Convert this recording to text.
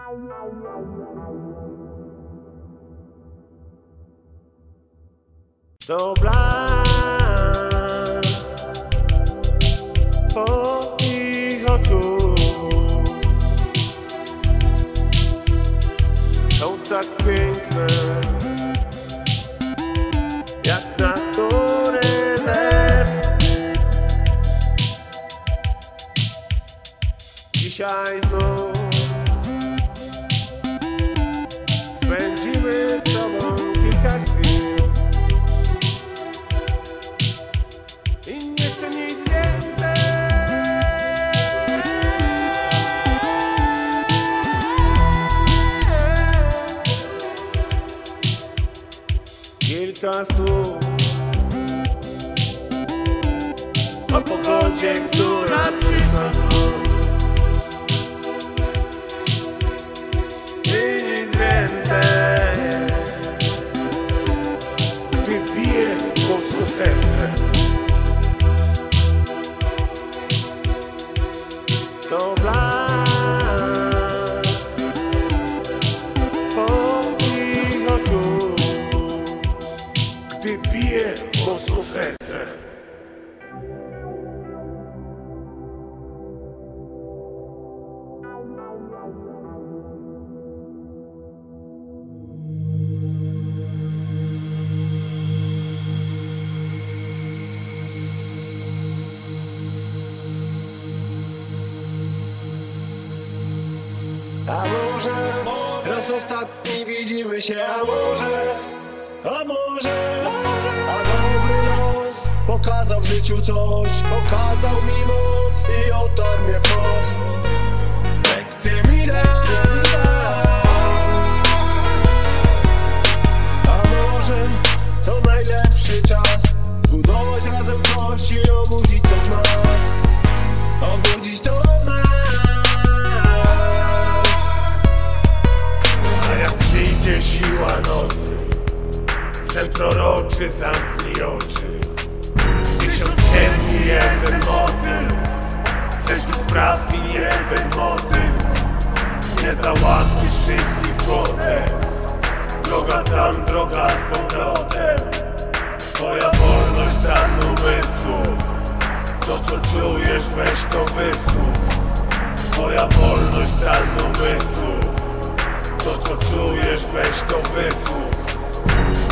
To blask twoich oczu są tak piękne, jak natury zew. Dzisiaj znów spędzimy z sobą kilka chwil i nie chcę nic więcej. Kilka słów o pogodzie, która przyszła znów. I nic więcej. Gdy bije mocno serce, to blask twoich oczu, gdy bije mocno serce. A może raz ostatni widzimy się, a może dobry los pokazał w życiu coś, pokazał mi moc i otarł mnie wprost. Lekcje mi dał. A może to najlepszy czas zbudować razem coś i obudzić to w nas, obudzić to w nas. Przyjdzie siła nocy, sen proroczy, zamknij oczy. Niech się ciemni jeden motyl, sercu sprawi jeden motyw. Nie załatwisz wszystkich złotem, droga tam, droga z powrotem. Twoja wolność, stan umysłu, to co czujesz, weź to wysłów. Twoja wolność, stan umysłu, to co czujesz, weź to wysłów.